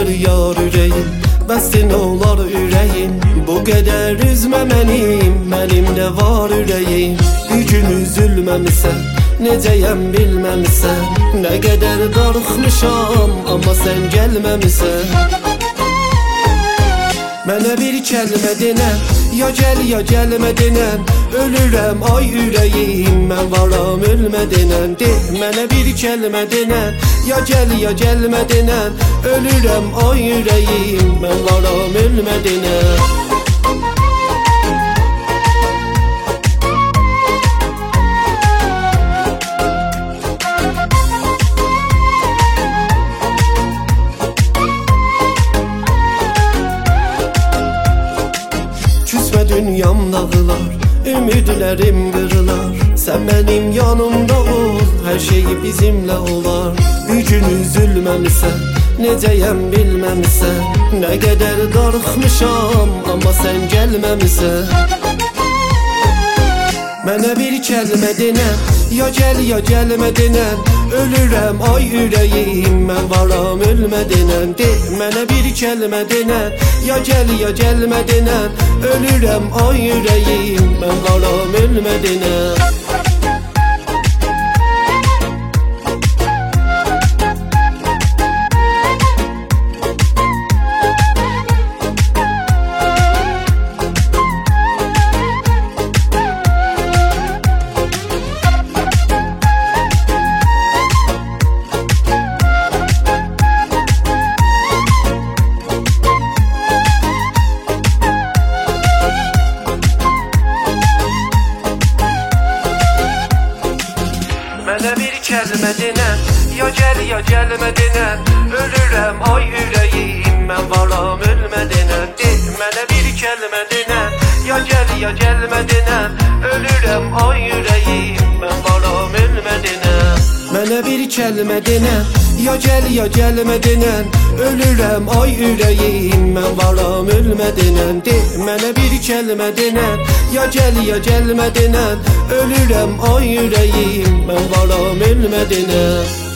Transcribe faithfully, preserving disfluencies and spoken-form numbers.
yar ürəyim, bəstin olar ürəyim. Bu qədər üzmə mənim, mənimdə var ürəyim. Bir gün üzülməmisən, necəyəm bilməmisən. Nə qədər darıxmışam, amma sən gəlməmisən. Mənə bir kəlmə denən, ya gəl ya gəlmə denən. Ölürəm ay ürəyim, mən varam ölmə denən. De, mənə bir kəlmə denən, ya gəl ya gəlmə denən. Ölürəm ay ürəyim, mən varam ölmə denən. Küsmə dünyam dağılar, ümidlərim qırılar. Sən mənim yanımda ol, hər şey bizimlə olar. Bir gün üzülməmisən, necəyəm bilməmisən. Nə qədər darıxmışam, amma sən gəlməmisən. Mənə bir kəlmə denən, ya gəl ya gəlmə denən. Ölürəm ay ürəyim, mən varam ölmə denən. De, mənə bir kəlmə denən, ya gəl ya gəlmə denən. Ölürəm ay ürəyim, mən varam ölmə denən. Mənə bir kəlmə denən, ya gəl ya gəlmə denən. Ölürəm ay ürəyim, mən varam ölmə denən. De, mənə bir kəlmə denən, ya gəl ya gəlmə denən. Ölürəm ay ürəyim, mən varam ölmə denən. Mənə bir kəlmə denən, ya gəl ya gəlmə denən. Ölürəm ay ürəyim, mən varam ölmə denən. De, mənə bir kəlmə denən, ya gəl ya gəlmə denən. Ölürəm ay ürəyim, mən varam ölmə denən.